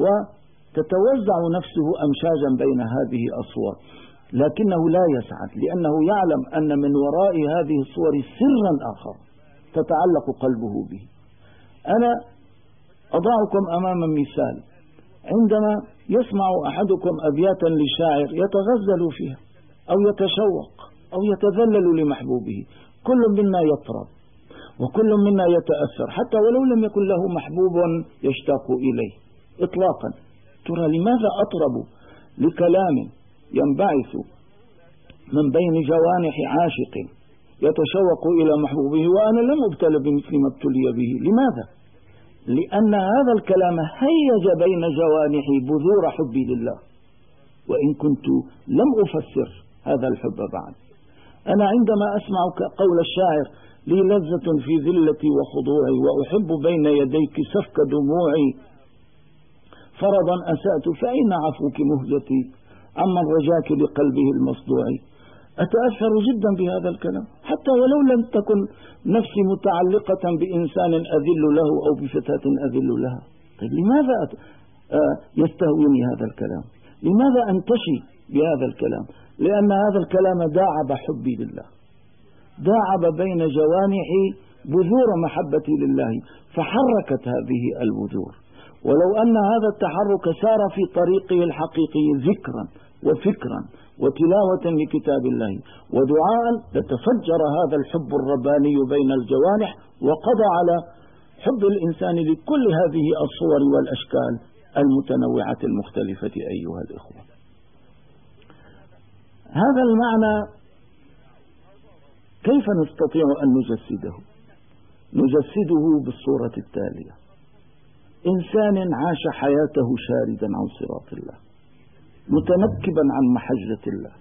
[SPEAKER 1] وتتوزع نفسه أمشاجا بين هذه الصور، لكنه لا يسعد، لأنه يعلم أن من وراء هذه الصور سرا آخر تتعلق قلبه به. أنا أضعكم أمام مثال، عندما يسمع أحدكم أبياتا لشاعر يتغزل فيها أو يتشوق أو يتذلل لمحبوبه، كل منا يطرب وكل منا يتأثر، حتى ولو لم يكن له محبوب يشتاق إليه إطلاقا. ترى لماذا أطرب لكلام ينبعث من بين جوانح عاشق يتشوق إلى محبوبه وأنا لم أبتل بمثل ما ابتلي به؟ لماذا؟ لأن هذا الكلام هيج بين جوانحي بذور حبي لله، وإن كنت لم أفسر هذا الحب بعد. أنا عندما أسمع قول الشاعر لي لذة في ذلتي وخضوعي وأحب بين يديك سفك دموعي فرضا أسأت فأين عفوك مهجتي عمن رجاك لقلبه المصدوع، أتأثر جدا بهذا الكلام حتى ولو لم تكن نفسي متعلقة بإنسان أذل له أو بفتاة أذل لها. طيب لماذا يستهويني هذا الكلام؟ لماذا أنتشي بهذا الكلام؟ لأن هذا الكلام داعب حبي لله، داعب بين جوانحي بذور محبتي لله فحركت هذه البذور. ولو أن هذا التحرك سار في طريقه الحقيقي ذكرا وفكرا وتلاوة لكتاب الله ودعاء لتفجر هذا الحب الرباني بين الجوانح وقضى على حب الإنسان لكل هذه الصور والأشكال المتنوعة المختلفة أيها الإخوة. هذا المعنى كيف نستطيع أن نجسده؟ نجسده بالصورة التالية: إنسان عاش حياته شاردا عن صراط الله متنكبا عن محجة الله،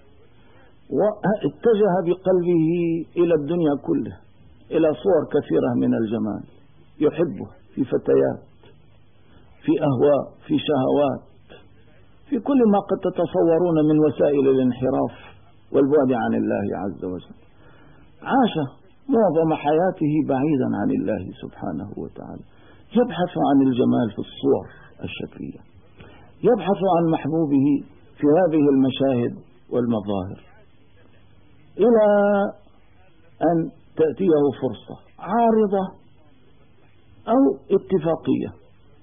[SPEAKER 1] واتجه بقلبه إلى الدنيا كلها، إلى صور كثيرة من الجمال يحبه، في فتيات، في أهواء، في شهوات، في كل ما قد تتصورون من وسائل الانحراف والبعد عن الله عز وجل. عاش معظم حياته بعيدا عن الله سبحانه وتعالى، يبحث عن الجمال في الصور الشكلية، يبحث عن محبوبه في هذه المشاهد والمظاهر، إلى أن تأتيه فرصة عارضة أو اتفاقية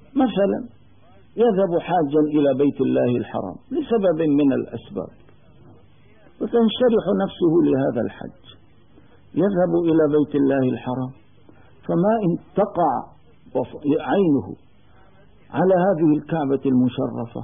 [SPEAKER 1] مثلا يذهب حاجا إلى بيت الله الحرام لسبب من الأسباب وتنشرح نفسه لهذا الحج، يذهب إلى بيت الله الحرام، فما إن تقع عينه على هذه الكعبة المشرفة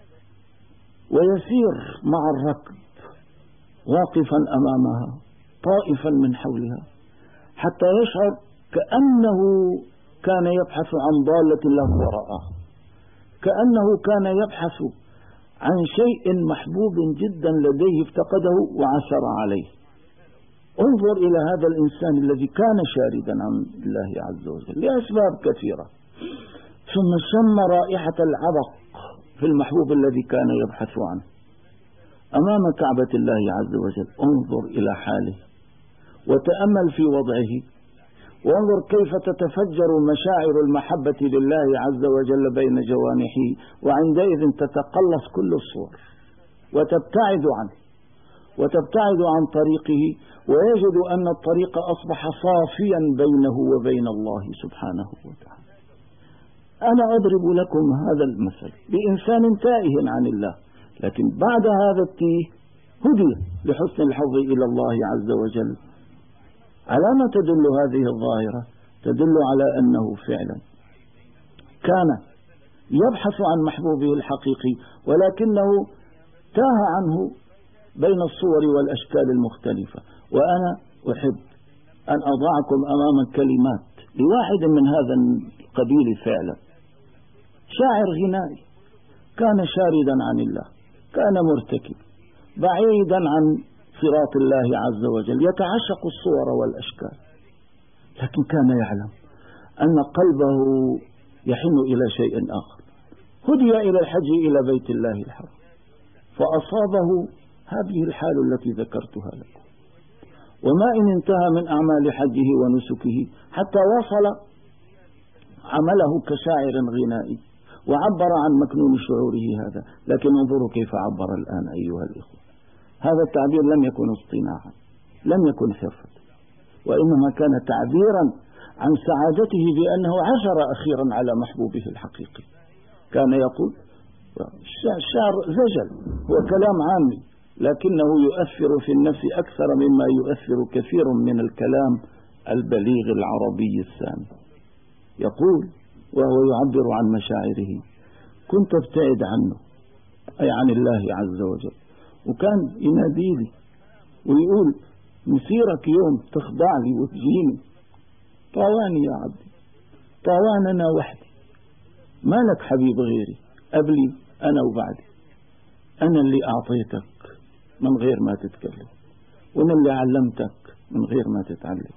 [SPEAKER 1] ويسير مع الركب واقفا أمامها طائفا من حولها حتى يشعر كأنه كان يبحث عن ضالة له وراءه، كأنه كان يبحث عن شيء محبوب جدا لديه افتقده وعثر عليه. انظر إلى هذا الإنسان الذي كان شاردا عن الله عز وجل لأسباب كثيرة، ثم شم رائحة العبق في المحبوب الذي كان يبحث عنه أمام كعبة الله عز وجل. انظر إلى حاله وتأمل في وضعه، وانظر كيف تتفجر مشاعر المحبة لله عز وجل بين جوانحه، وعندئذ تتقلص كل الصور وتبتعد عنه وتبتعد عن طريقه، ويجد أن الطريق أصبح صافيا بينه وبين الله سبحانه وتعالى. أنا أضرب لكم هذا المثل بإنسان تائه عن الله، لكن بعد هذا التيه هدي لحسن الحظ إلى الله عز وجل. على ما تدل هذه الظاهرة؟ تدل على أنه فعلا كان يبحث عن محبوبه الحقيقي، ولكنه تاه عنه بين الصور والأشكال المختلفة. وأنا أحب أن أضعكم أمام كلمات لواحد من هذا القبيل فعلا، شاعر غنائي كان شاردا عن الله، كان مرتكب بعيدا عن صراط الله عز وجل، يتعشق الصور والأشكال، لكن كان يعلم أن قلبه يحن إلى شيء آخر. هدي إلى الحج إلى بيت الله الحرام فأصابه هذه الحال التي ذكرتها لكم. وما إن انتهى من أعمال حجه ونسكه حتى وصل عمله كشاعر غنائي وعبر عن مكنون شعوره هذا، لكن انظروا كيف عبر الآن أيها الإخوة. هذا التعبير لم يكن اصطناعا، لم يكن حرفة، وإنما كان تعبيرا عن سعادته بأنه عثر أخيرا على محبوبه الحقيقي. كان يقول الشعر زجل، هو كلام عامي لكنه يؤثر في النفس أكثر مما يؤثر كثير من الكلام البليغ العربي السامي. يقول وهو يعبر عن مشاعره: كنت ابتعد عنه، أي عن الله عز وجل، وكان يناديلي ويقول مسيرك يوم تخضع لي وتجيني، طواني يا عبدي، طوان أنا وحدي، ما لك حبيب غيري، قبلي أنا وبعدي، أنا اللي أعطيتك من غير ما تتكلم، وأنا اللي علمتك من غير ما تتعلم.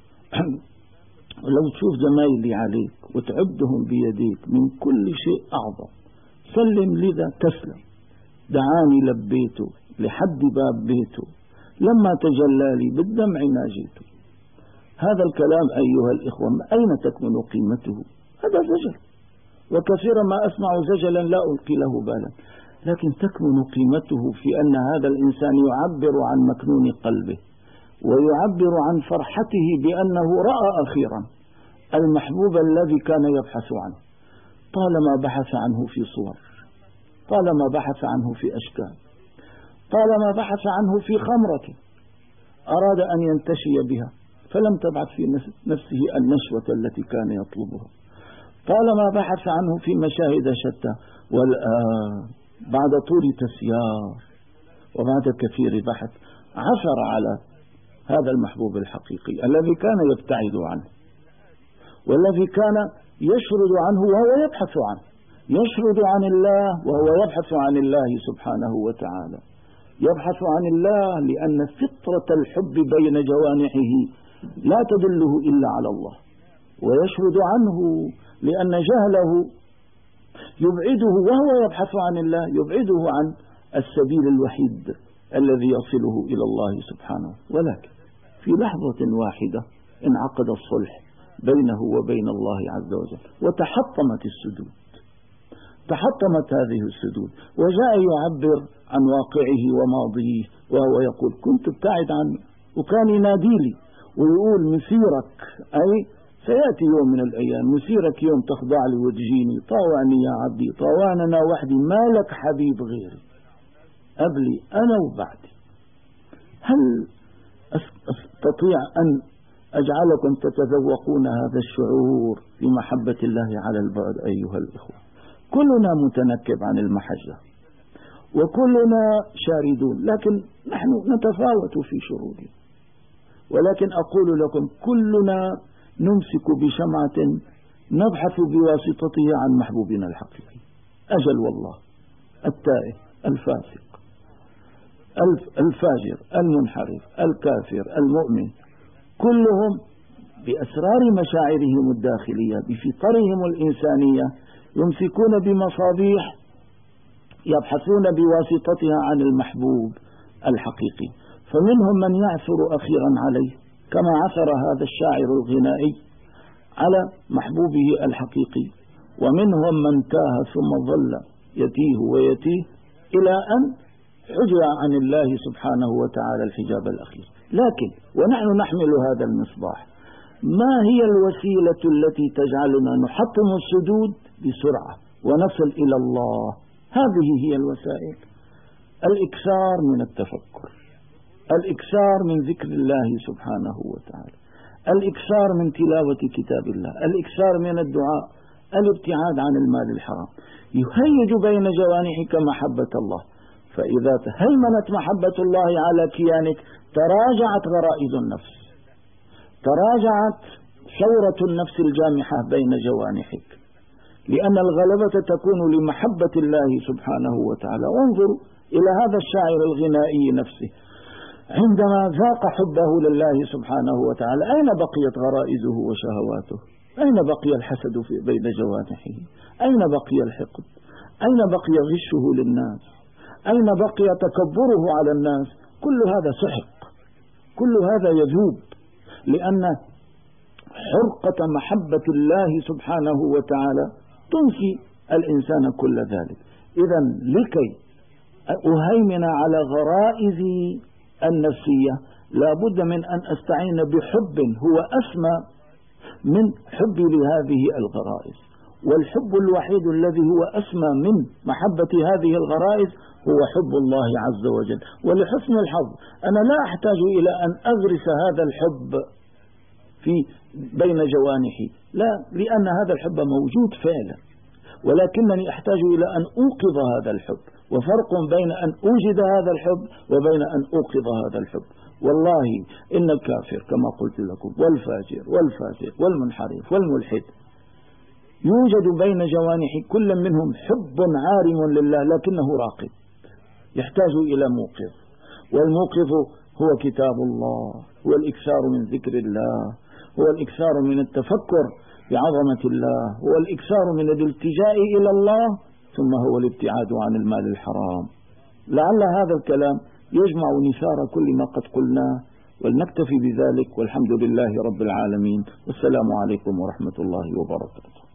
[SPEAKER 1] ولو تشوف زمايلي عليك وتعدهم بيديك من كل شيء أعظم، سلم لذا تسلم، دعاني لبيته لحد باب بيته، لما تجلى لي بالدمع ناجيته. هذا الكلام أيها الإخوة أين تكمن قيمته؟ هذا زجل، وكثيرا ما أسمع زجلا لا ألقي له بالا، لكن تكمن قيمته في أن هذا الإنسان يعبر عن مكنون قلبه، ويعبر عن فرحته بأنه رأى أخيرا المحبوب الذي كان يبحث عنه. طالما بحث عنه في صور، طالما بحث عنه في أشكال، طالما بحث عنه في خمرة أراد أن ينتشي بها فلم تبعث في نفسه النشوة التي كان يطلبها، طالما بحث عنه في مشاهد شتى، والآن بعد طول تسيار وبعد كثير بحث عثر على هذا المحبوب الحقيقي الذي كان يبتعد عنه، والذي كان يشرد عنه وهو يبحث عنه، يشرد عن الله وهو يبحث عن الله سبحانه وتعالى. يبحث عن الله لأن فطرة الحب بين جوانحه لا تدله إلا على الله، ويشرد عنه لأن جهله يبعده وهو يبحث عن الله، يبعده عن السبيل الوحيد الذي يصله إلى الله سبحانه. ولكن في لحظة واحدة انعقد الصلح بينه وبين الله عز وجل، وتحطمت السدود، تحطمت هذه السدود، وجاء يعبر عن واقعه وماضيه وهو يقول: كنت ابتعد عنه، وكان ينادي لي ويقول مسيرك، أي سيأتي يوم من الأيام مسيرك يوم تخضع لي وتجيني طاوعني يا عبدي طاوعني أنا وحدي ما لك حبيب غيري قبلي أنا وبعدي. هل أستطيع أن أجعلكم تتذوقون هذا الشعور في محبة الله على البعد أيها الإخوة؟ كلنا متنكب عن المحجة وكلنا شاردون، لكن نحن نتفاوت في شروره. ولكن أقول لكم كلنا نمسك بشمعة نبحث بواسطته عن محبوبنا الحقيقي. أجل والله التائه الفاسق الفاجر المنحرف الكافر المؤمن كلهم بأسرار مشاعرهم الداخلية بفطرهم الإنسانية يمسكون بمصابيح يبحثون بواسطتها عن المحبوب الحقيقي. فمنهم من يعثر أخيرا عليه كما عثر هذا الشاعر الغنائي على محبوبه الحقيقي، ومنهم من تاه ثم ظل يتيه ويتيه إلى أن حجب عن الله سبحانه وتعالى الحجاب الأخير. لكن ونحن نحمل هذا المصباح، ما هي الوسيلة التي تجعلنا نحطم السجود بسرعة ونصل إلى الله؟ هذه هي الوسائل: الإكثار من التفكر، الإكثار من ذكر الله سبحانه وتعالى، الإكثار من تلاوة كتاب الله، الإكثار من الدعاء، الابتعاد عن المال الحرام. يهيج بين جوانحك محبة الله، فإذا تهيمنت محبة الله على كيانك تراجعت غرائز النفس، تراجعت ثورة النفس الجامحة بين جوانحك، لأن الغلبة تكون لمحبة الله سبحانه وتعالى. انظروا إلى هذا الشاعر الغنائي نفسه عندما ذاق حبه لله سبحانه وتعالى أين بقيت غرائزه وشهواته؟ أين بقي الحسد بين جوانحه؟ أين بقي الحقد؟ أين بقي غشه للناس؟ أين بقي تكبره على الناس؟ كل هذا سحق، كل هذا يذوب، لأن حرقة محبة الله سبحانه وتعالى تنسي الإنسان كل ذلك. إذا لكي أهيمن على غرائزي النفسية لابد من أن أستعين بحب هو أسمى من حبي لهذه الغرائز، والحب الوحيد الذي هو أسمى من محبة هذه الغرائز هو حب الله عز وجل. ولحسن الحظ أنا لا أحتاج إلى أن أغرس هذا الحب في بين جوانحي، لا، لأن هذا الحب موجود فعلا، ولكنني أحتاج إلى أن أوقظ هذا الحب. وفرق بين أن أوجد هذا الحب وبين أن أوقظ هذا الحب. والله إن الكافر كما قلت لكم والفاجر والفاسق والمنحرف والملحد يوجد بين جوانح كل منهم حب عارم لله لكنه راقد، يحتاج إلى موقظ، والموقظ هو كتاب الله، هو الإكثار من ذكر الله، هو الإكثار من التفكر بعظمة الله، هو الإكثار من الالتجاء إلى الله، ثم هو الابتعاد عن المال الحرام. لعل هذا الكلام يجمع نثار كل ما قد قلناه، ولنكتفي بذلك، والحمد لله رب العالمين، والسلام عليكم ورحمة الله وبركاته.